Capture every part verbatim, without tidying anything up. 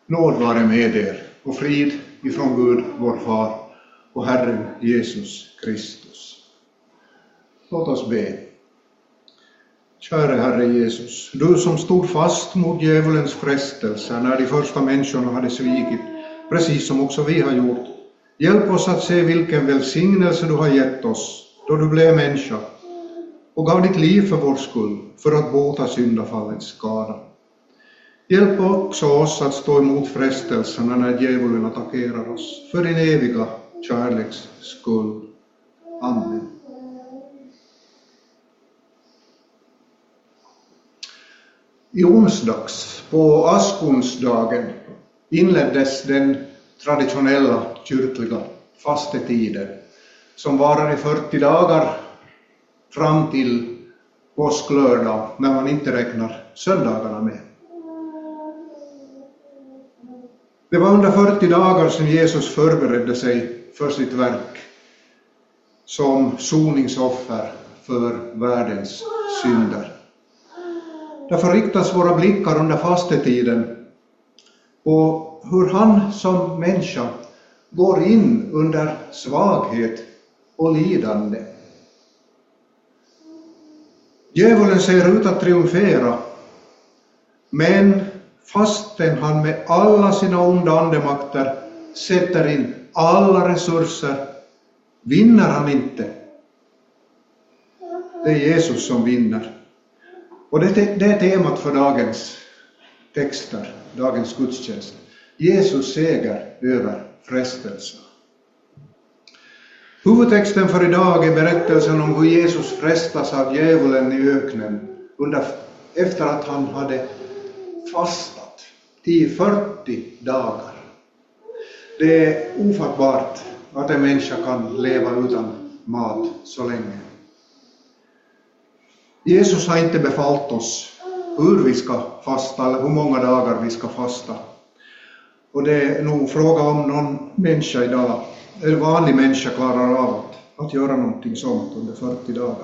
Nåd vare med er och frid ifrån Gud vår far och Herren Jesus Kristus. Låt oss be. Käre Herre Jesus, du som stod fast mot djävulens frestelser när de första människorna hade svikit, precis som också vi har gjort. Hjälp oss att se vilken välsignelse du har gett oss då du blev människa och gav ditt liv för vår skull för att bota syndafallets skada. Hjälp också oss att stå emot frestelserna när djävulen attackerar oss för din eviga kärleks skull. Amen. I onsdags, på askonsdagen, inleddes den traditionella kyrkliga fastetiden som varar i fyrtio dagar fram till påsklördag när man inte räknar söndagarna med. Det var under fyrtio dagar som Jesus förberedde sig för sitt verk som soningsoffer för världens synder. Därför riktas våra blickar under fastetiden på hur han som människa går in under svaghet och lidande. Djävulen ser ut att triumfera, men fastän han med alla sina onda andemakter sätter in alla resurser, vinner han inte. Det är Jesus som vinner. Och det, det är temat för dagens texter, dagens gudstjänst. Jesus seger över frestelsen. Huvudtexten för idag är berättelsen om hur Jesus frestas av djävulen i öknen under, efter att han hade fastat i fyrtio dagar. Det är ofattbart att en människa kan leva utan mat så länge. Jesus har inte befallt oss hur vi ska fasta eller hur många dagar vi ska fasta. Och det är nog fråga om någon människa idag, en vanlig människa klarar av att, att göra någonting sånt under fyrtio dagar.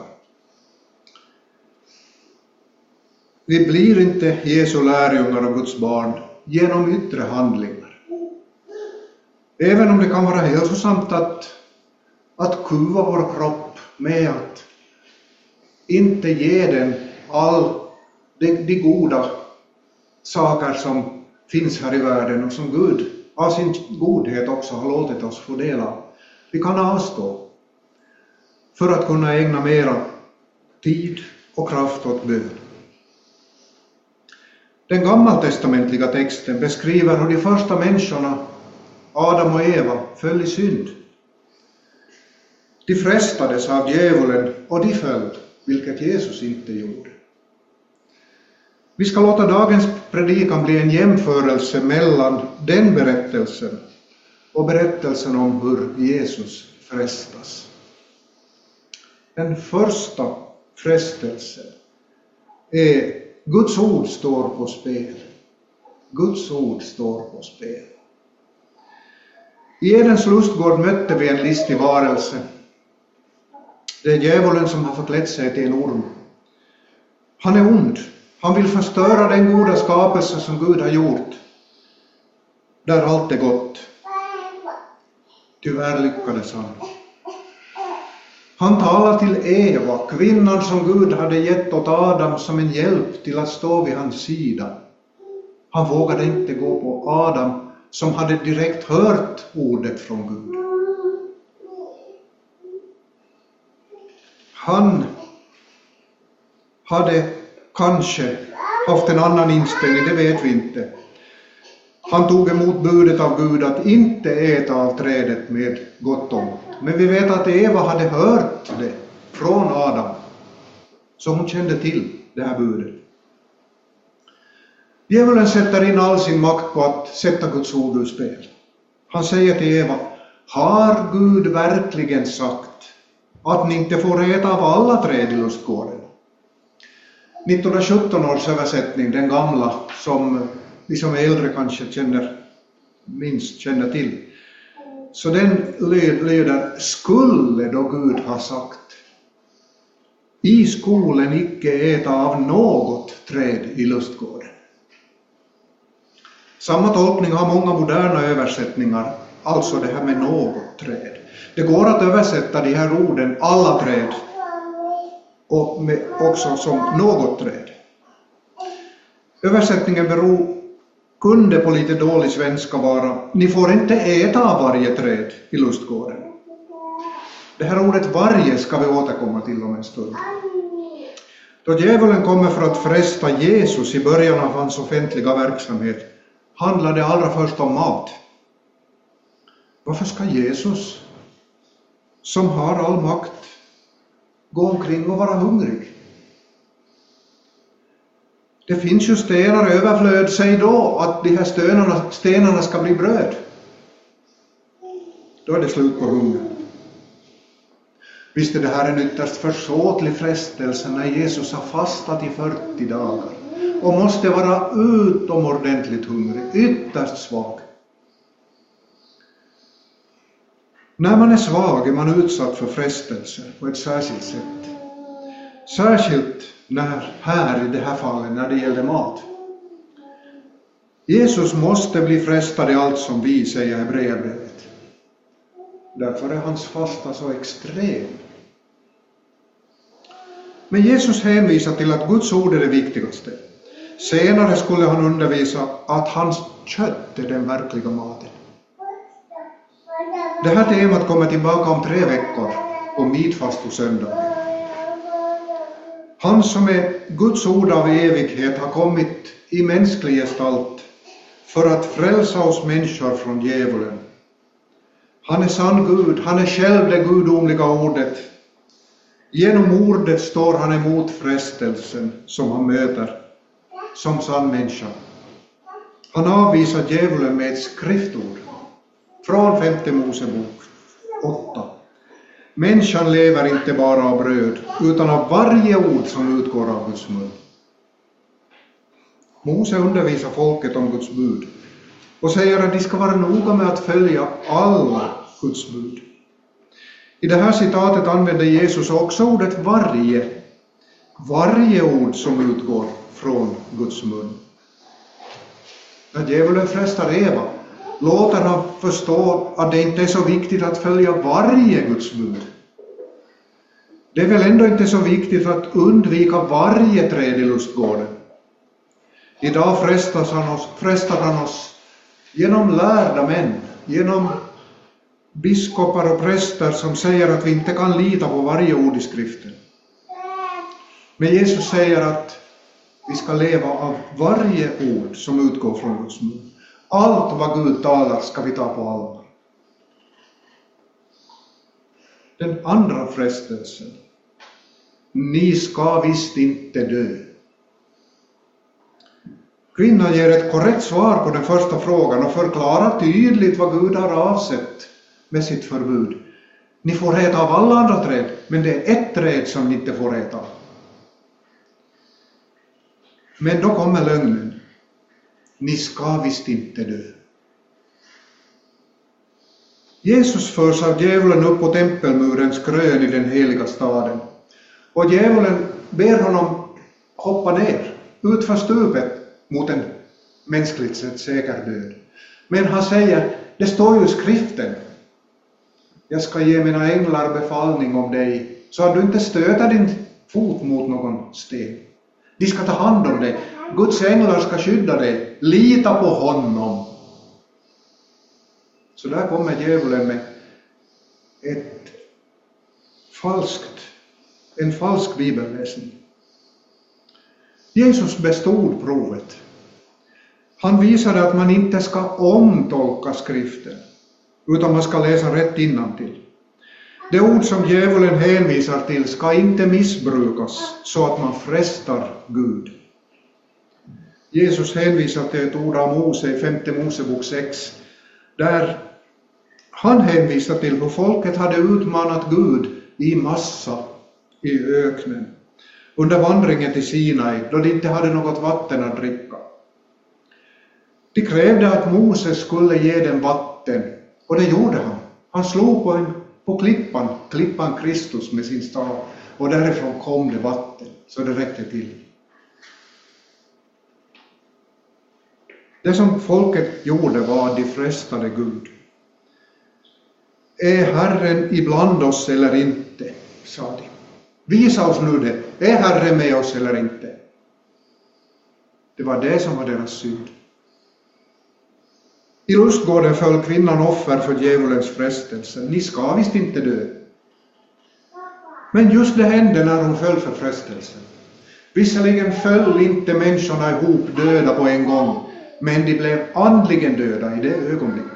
Vi blir inte Jesu lärjungar och Guds barn genom yttre handlingar. Även om det kan vara hälsosamt att, att kuva vår kropp med att inte ge den all de, de goda saker som finns här i världen och som Gud av sin godhet också har låtit oss få del av. Vi kan avstå för att kunna ägna mera tid och kraft åt bön. Den gammaltestamentliga texten beskriver hur de första människorna, Adam och Eva, föll i synd. De frestades av djävulen och de föll, vilket Jesus inte gjorde. Vi ska låta dagens predikan bli en jämförelse mellan den berättelsen och berättelsen om hur Jesus frestas. Den första frestelsen är Guds ord står på spel. Guds ord står på spel. I Edens lustgård mötte vi en listig varelse. Det är djävulen som har förklätt sig till en orm. Han är ond. Han vill förstöra den goda skapelse som Gud har gjort, där allt är gott. Tyvärr lyckades han. Han talar till Eva, kvinnan som Gud hade gett åt Adam som en hjälp till att stå vid hans sida. Han vågade inte gå på Adam som hade direkt hört ordet från Gud. Han hade kanske haft en annan inställning, det vet vi inte. Han tog emot budet av Gud att inte äta av trädet med gott om. Men vi vet att Eva hade hört det från Adam, så hon kände till det här budet. Djävulen sätter in all sin makt på att sätta Guds ord ur spel. Han säger till Eva: har Gud verkligen sagt att ni inte får äta av alla träd i lustgården? nittonhundrasjutton års översättning, den gamla, som vi som är äldre kanske känner, minst känner till. Så den lyder: skulle då Gud ha sagt: i skolen icke äta av något träd i lustgården. Samma tolkning har många moderna översättningar, alltså det här med något träd. Det går att översätta de här orden alla träd och med, också som något träd. Översättningen beror, kunde på lite dålig svenska vara: ni får inte äta av varje träd i lustgården. Det här ordet varje ska vi återkomma till om en stund. Då djävulen kommer för att fresta Jesus i början av hans offentliga verksamhet handlar det allra först om mat. Varför ska Jesus, som har all makt, gå omkring och vara hungrig? Det finns ju stenar i överflöd, säg då att de här stenarna, stenarna ska bli bröd. Då är det slut på hunger. Visst är det här en ytterst försåtlig frestelse när Jesus har fastat i fyrtio dagar och måste vara utomordentligt hungrig, ytterst svag. När man är svag är man utsatt för frestelse på ett särskilt sätt. Särskilt när, här i det här fallet, när det gäller mat. Jesus måste bli frestad i allt som vi, säger Hebreerbrevet. Därför är hans fasta så extrem. Men Jesus hänvisar till att Guds ord är det viktigaste. Senare skulle han undervisa att hans kött är den verkliga maten. Det här temat kommer tillbaka om tre veckor på midfastosöndag. Han som är Guds ord av evighet har kommit i mänsklig gestalt för att frälsa oss människor från djävulen. Han är sann Gud, han är själv det gudomliga ordet. Genom ordet står han emot frestelsen som han möter som sann människa. Han avvisar djävulen med ett skriftord från femte Mosebok åtta. Människan lever inte bara av bröd utan av varje ord som utgår av Guds mun. Mose undervisar folket om Guds bud och säger att de ska vara noga med att följa alla Guds bud. I det här citatet använder Jesus också ordet varje. Varje ord som utgår från Guds mun. När djävulen frestar Eva låter han förstå att det inte är så viktigt att följa varje Guds bud. Det är väl ändå inte så viktigt att undvika varje träd i lustgården. Idag frestas han oss, frestar han oss genom lärda män, genom biskopar och präster som säger att vi inte kan lita på varje ord i skriften. Men Jesus säger att vi ska leva av varje ord som utgår från Guds mun. Allt vad Gud talar ska vi ta på allvar. Den andra frestelsen. Ni ska visst inte dö. Kvinnan ger ett korrekt svar på den första frågan och förklarar tydligt vad Gud har avsett med sitt förbud. Ni får äta av alla andra träd, men det är ett träd som ni inte får äta av. Men då kommer lögnen. Ni ska visst inte dö. Jesus förs av djävulen upp på tempelmurens krön i den heliga staden. Och djävulen ber honom hoppa ner, utför stupet mot en mänskligt sett säker död. Men han säger, det står ju i skriften. Jag ska ge mina änglar befallning om dig, så att du inte stöter din fot mot någon sten. De ska ta hand om dig. Guds änglar ska skydda dig. Lita på honom. Så där kommer djävulen med ett falskt, en falsk bibelläsning. Jesus bestod provet. Han visade att man inte ska omtolka skriften, utan man ska läsa rätt innantill. Det ord som djävulen hänvisar till ska inte missbrukas så att man frestar Gud. Jesus hänvisar till ett ord av Mose i femte Mosebok sex, där han hänvisar till hur folket hade utmanat Gud i massa i öknen under vandringen till Sinai, då de inte hade något vatten att dricka. De krävde att Moses skulle ge dem vatten, och det gjorde han. Han slog på, en, på klippan, klippan Kristus med sin stav, och därifrån kom det vatten, så det räckte till. Det som folket gjorde var att de frestade Gud. Är Herren ibland oss eller inte, sa de. Visa oss nu det. Är Herren med oss eller inte? Det var det som var deras synd. I lustgården föll kvinnan offer för djävulens frestelse. Ni ska visst inte dö. Men just det hände när hon föll för frestelsen. Visserligen föll inte människorna ihop döda på en gång, men de blev andligen döda i det ögonblicket.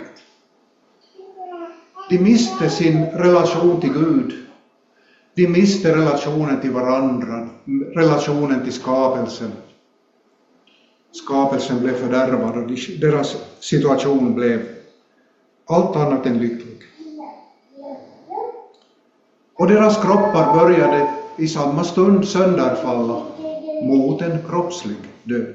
De miste sin relation till Gud. De miste relationen till varandra, relationen till skapelsen. Skapelsen blev fördärvad och deras situation blev allt annat än lycklig. Och deras kroppar började i samma stund sönderfalla mot en kroppslig död.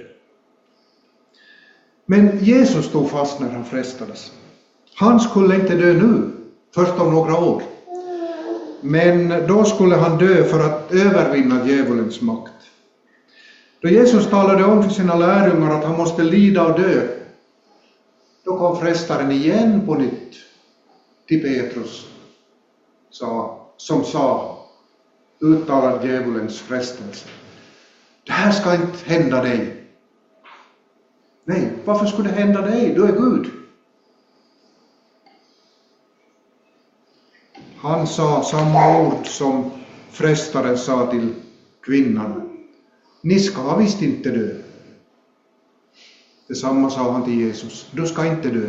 Men Jesus stod fast när han frestades. Han skulle inte dö nu, först om några år. Men då skulle han dö för att övervinna djävulens makt. Då Jesus talade om för sina lärjungar att han måste lida och dö, då kom frestaren igen på nytt till Petrus, som sa, uttalade djävulens frestelse. Det här ska inte hända dig. Nej, varför skulle det hända dig? Du är Gud. Han sa samma ord som frestaren sa till kvinnan. Ni ska visst inte dö. Detsamma sa han till Jesus. Du ska inte dö.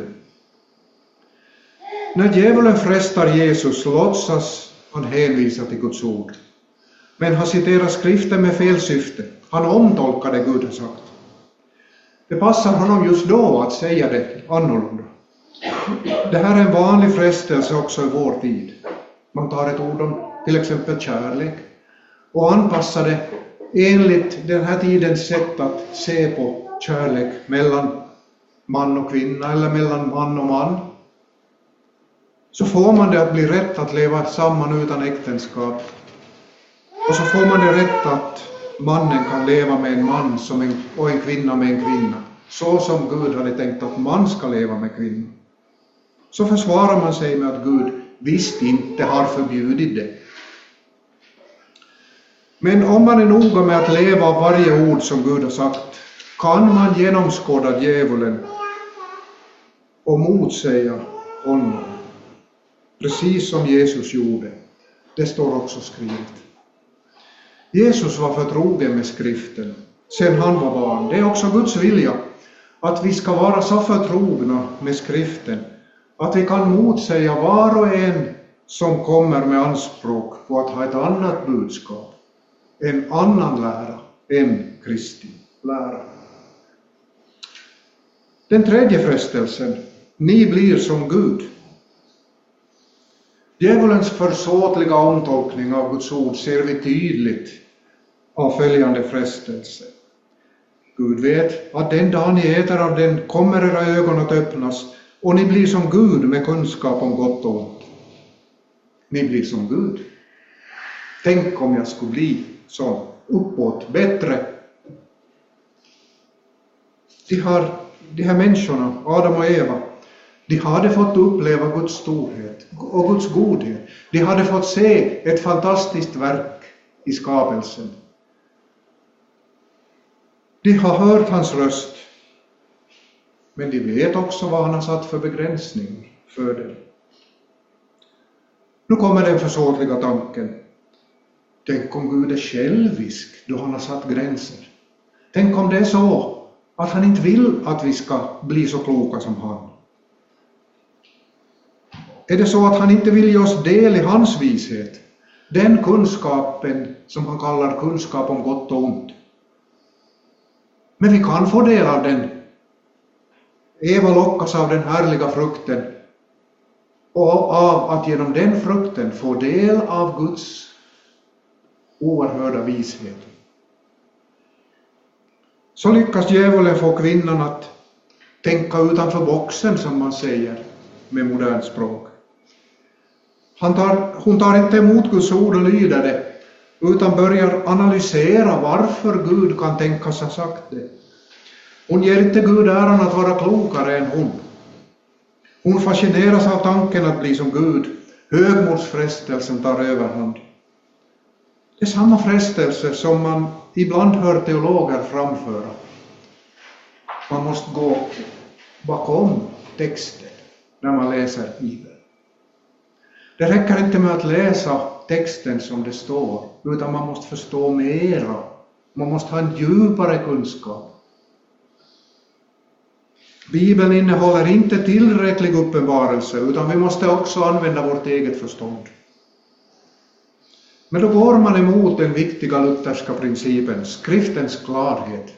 När djävulen frestar Jesus låtsas han hänvisa till Guds ord. Men han citerar skriften med fel syfte. Han omtolkar det Gud har sagt. Det passar honom just då att säga det annorlunda. Det här är en vanlig frestelse också i vår tid. Man tar ett ord om till exempel kärlek och anpassar det enligt den här tidens sätt att se på kärlek mellan man och kvinna eller mellan man och man. Så får man det att bli rätt att leva samman utan äktenskap. Och så får man det rätt att mannen kan leva med en man som en, och en kvinna med en kvinna. Så som Gud hade tänkt att man ska leva med kvinna. Så försvarar man sig med att Gud visst inte har förbjudit det. Men om man är noga med att leva av varje ord som Gud har sagt, kan man genomskåda djävulen och motsäga honom. Precis som Jesus gjorde. Det står också skrivet. Jesus var förtrogen med skriften sedan han var barn. Det är också Guds vilja att vi ska vara så förtrogna med skriften att vi kan motsäga var och en som kommer med anspråk på att ha ett annat budskap, en annan lära än Kristi lära. Den tredje frestelsen, ni blir som Gud. Djävulens försåtliga omtolkning av Guds ord ser vi tydligt av följande frestelse. Gud vet att den dag ni äter av den kommer era ögon att öppnas och ni blir som Gud med kunskap om gott och ont. Ni blir som Gud. Tänk om jag skulle bli så uppåt, bättre. De, har, de här människorna, Adam och Eva, de hade fått uppleva Guds storhet och Guds godhet. De hade fått se ett fantastiskt verk i skapelsen. De har hört hans röst, men de vet också vad han har satt för begränsning för dem. Nu kommer den försåtliga tanken. Tänk om Gud är självisk då han har satt gränser. Tänk om det är så att han inte vill att vi ska bli så kloka som han. Är det så att han inte vill ge oss del i hans vishet? Den kunskapen som han kallar kunskap om gott och ont. Men vi kan få del av den. Eva lockas av den härliga frukten och av att genom den frukten få del av Guds oerhörda vishet. Så lyckas djävulen få kvinnan att tänka utanför boxen, som man säger med modernt språk. Han tar, hon tar inte emot Guds ord och lyder det, utan börjar analysera varför Gud kan tänkas ha sagt det. Hon ger inte Gud äran att vara klokare än hon. Hon fascineras av tanken att bli som Gud. Högmodsfrestelsen tar överhand. Det är samma frestelse som man ibland hör teologer framföra. Man måste gå bakom texten när man läser Bibeln. Det räcker inte med att läsa texten som det står, utan man måste förstå mera. Man måste ha en djupare kunskap. Bibeln innehåller inte tillräcklig uppenbarelse, utan vi måste också använda vårt eget förstånd. Men då går man emot den viktiga lutherska principen, skriftens klarhet.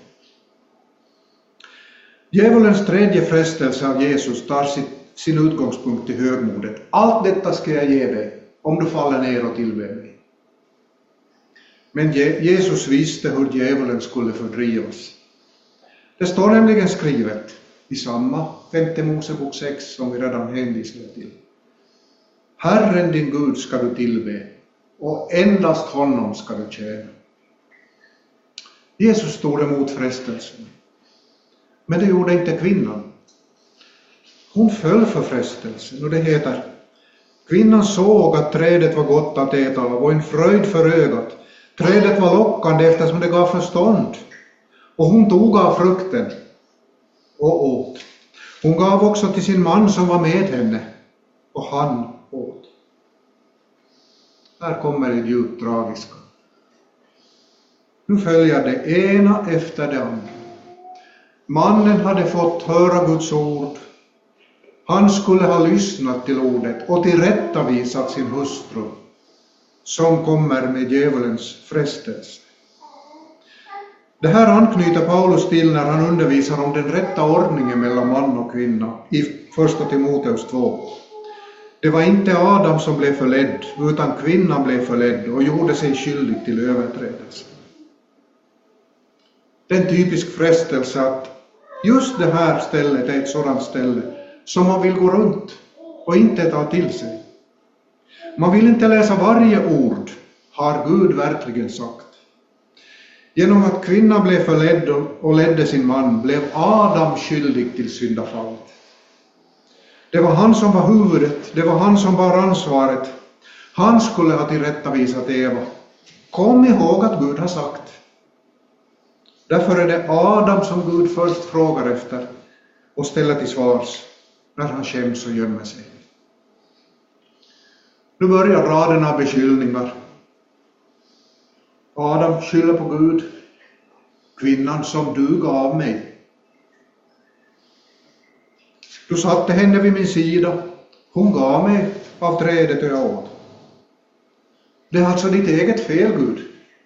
Djävulens tredje frestelse av Jesus tar sitt, sin utgångspunkt i högmodet. Allt detta ska jag ge dig, om du faller ner och tillber mig. Men Jesus visste hur djävulen skulle fördrivas. Det står nämligen skrivet i samma femte Mosebok sex som vi redan hänvisade till. Herren din Gud ska du tillbe, och endast honom ska du tjäna. Jesus stod emot frestelsen. Men det gjorde inte kvinnan. Hon föll för frestelsen, och det heter: kvinnan såg att trädet var gott att äta av och en fröjd för ögat. Trädet var lockande eftersom det gav förstånd. Och hon tog av frukten och åt. Hon gav också till sin man som var med henne, och han åt. Här kommer det djupt tragiska. Nu följer det ena efter det andra. Mannen hade fått höra Guds ord. Han skulle ha lyssnat till ordet och tillrättavisat sin hustru, som kommer med djävulens frestelse. Det här anknyter Paulus till när han undervisar om den rätta ordningen mellan man och kvinna i första Timoteus två. Det var inte Adam som blev förledd, utan kvinnan blev förledd och gjorde sig skyldig till överträdelse. Det är en typisk frestelse att just det här stället är ett sådant ställe som man vill gå runt och inte ta till sig. Man vill inte läsa varje ord, har Gud verkligen sagt. Genom att kvinnan blev förledd och ledde sin man blev Adam skyldig till syndafallet. Det var han som var huvudet, det var han som bar ansvaret. Han skulle ha tillrättavisat Eva. Kom ihåg att Gud har sagt. Därför är det Adam som Gud först frågar efter och ställer till svars när han skäms och gömmer sig. Nu börjar raden av beskyllningar. Adam skyller på Gud. Kvinnan som du gav mig. Du satte henne vid min sida. Hon gav mig av trädet och jag åt. Det är alltså ditt eget fel, Gud.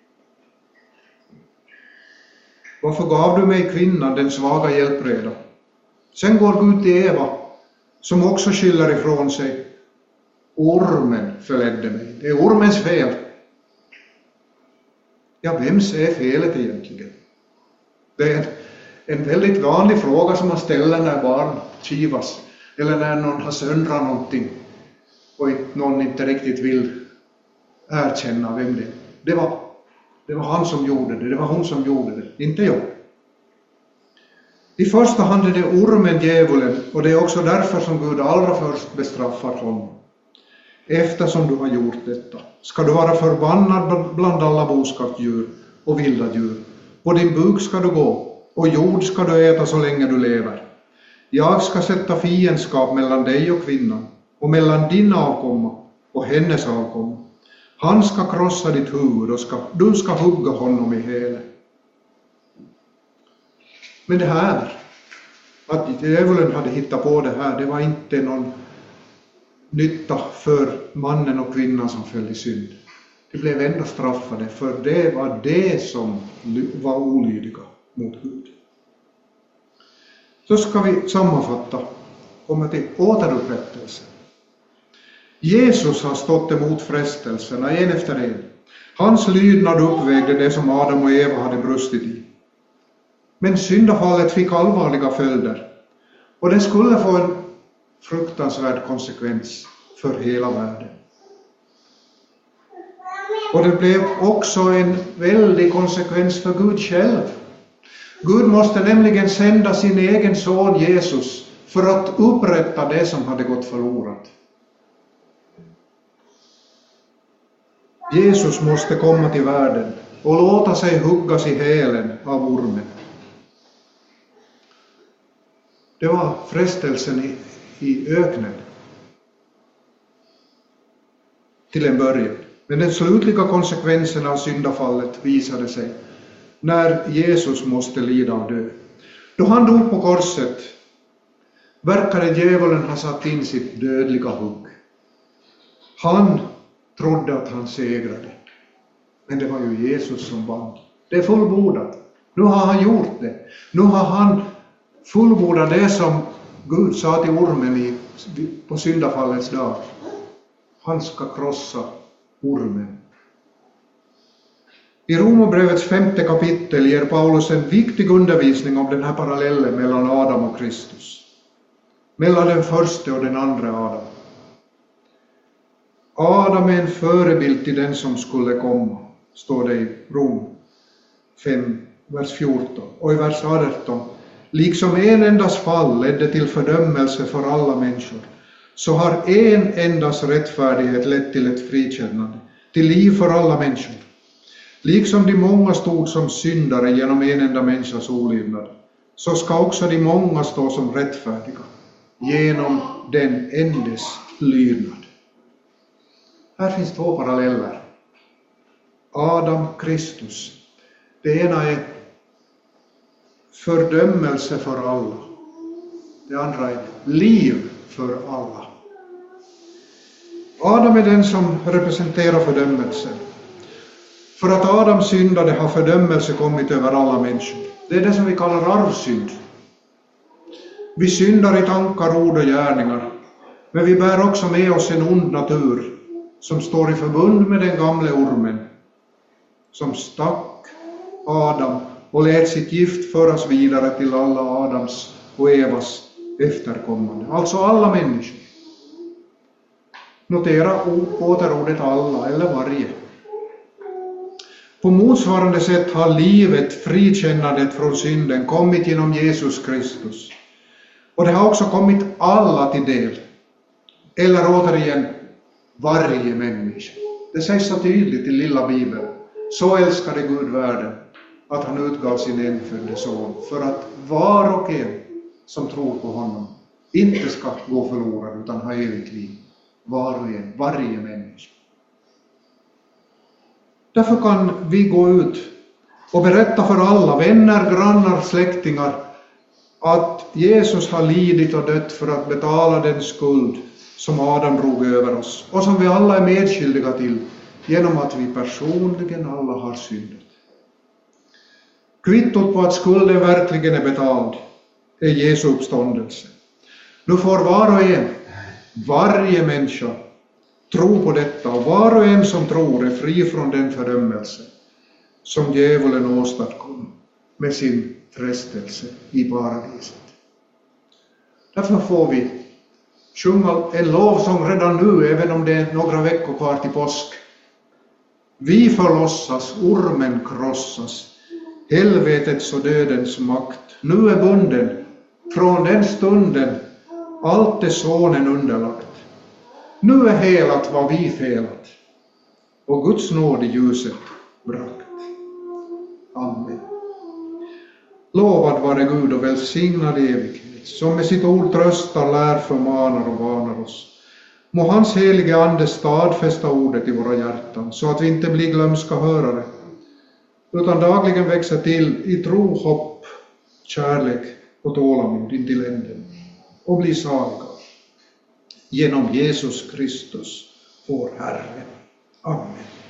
Varför gav du mig kvinnan, den svaga hjälpreda? Sen går Gud till Eva, som också skyller ifrån sig. Ormen förledde mig. Det är ormens fel. Ja, vems är felet egentligen? Det är en, en väldigt vanlig fråga som man ställer när barn kivas. Eller när någon har söndrat någonting och någon inte riktigt vill erkänna vem det är. Det var, det var han som gjorde det, det var hon som gjorde det, inte jag. I första hand är det ormen, djävulen, och det är också därför som Gud allra först bestraffar honom. Eftersom du har gjort detta ska du vara förbannad bland alla boskapsdjur och vilda djur. På din buk ska du gå, och jord ska du äta så länge du lever. Jag ska sätta fiendskap mellan dig och kvinnan, och mellan din avkomma och hennes avkomma. Han ska krossa ditt huvud, och ska, du ska hugga honom i hälen. Men det här, att djävulen hade hittat på det här, det var inte någon nytta för mannen och kvinnan som föll i synd. De blev ändå straffade, för det var det som var olydiga mot Gud. Så ska vi sammanfatta, komma till återupprättelsen. Jesus har stått emot frestelserna en efter en. Hans lydnad uppvägde det som Adam och Eva hade brustit i. Men syndafallet fick allvarliga följder, och det skulle få en fruktansvärd konsekvens för hela världen. Och det blev också en väldig konsekvens för Gud själv. Gud måste nämligen sända sin egen son Jesus för att upprätta det som hade gått förlorat. Jesus måste komma till världen och låta sig huggas i hälen av ormen. Det var frestelsen i, i öknen till en början. Men den slutliga konsekvensen av syndafallet visade sig när Jesus måste lida och dö. Då han dog på korset verkade djävulen ha satt in sitt dödliga hugg. Han trodde att han segrade. Men det var ju Jesus som vann. Det är fullbordat. Nu har han gjort det. Nu har han fullbordat det som Gud sa till ormen i, på syndafallets dag. Han ska krossa ormen. I Romarbrevets femte kapitel ger Paulus en viktig undervisning om den här parallellen mellan Adam och Kristus. Mellan den första och den andra Adam. Adam är en förebild till den som skulle komma, står det i Rom fem, vers fjorton. Och i vers arton. Liksom en endas fall ledde till fördömelse för alla människor, så har en endas rättfärdighet lett till ett frikännande, till liv för alla människor. Liksom de många stod som syndare genom en enda människas olydnad, så ska också de många stå som rättfärdiga genom den endes lydnad. Här finns två paralleller. Adam, Kristus. Det ena är fördömelse för alla. Det andra är liv för alla. Adam är den som representerar fördömelsen. För att Adam syndade har fördömelse kommit över alla människor. Det är det som vi kallar arvsynd. Vi syndar i tankar, ord och gärningar. Men vi bär också med oss en ond natur som står i förbund med den gamla ormen som stack Adam och lät sitt gift föras vidare till alla Adams och Evas efterkommande. Alltså alla människor. Notera återordet alla eller varje. På motsvarande sätt har livet, frikännandet från synden kommit genom Jesus Kristus. Och det har också kommit alla till del. Eller återigen, varje människa. Det sägs så tydligt i lilla Bibeln. Så älskade Gud världen att han utgav sin enfödde son för att var och en som tror på honom inte ska gå förlorad utan ha evigt liv. Var och en, varje människa. Därför kan vi gå ut och berätta för alla, vänner, grannar, släktingar att Jesus har lidit och dött för att betala den skuld som Adam drog över oss och som vi alla är medskyldiga till genom att vi personligen alla har syndat. Kvittot på att skulden verkligen är betald är Jesu uppståndelse. Nu får var och en, varje människa, tro på detta och var och en som tror är fri från den fördömelse som djävulen åstadkom med sin frestelse i paradiset. Därför får vi sjunga en lovsång redan nu, även om det är några veckor kvar till påsk. Vi förlossas, ormen krossas, helvetets och dödens makt nu är bunden, från den stunden allt är sonen underlagt. Nu är helat vad vi felat, och Guds nåd i ljuset brakt. Amen. Lovad vare Gud och välsignad evighet, som med sitt ord tröstar, lär, förmanar och varnar oss. Må hans helige ande stadfästa ordet i våra hjärtan, så att vi inte blir glömska hörare, utan dagligen växer till i tro, hopp, kärlek och tålamod intill änden, och blir saliga. Genom Jesus Kristus, vår Herre. Amen.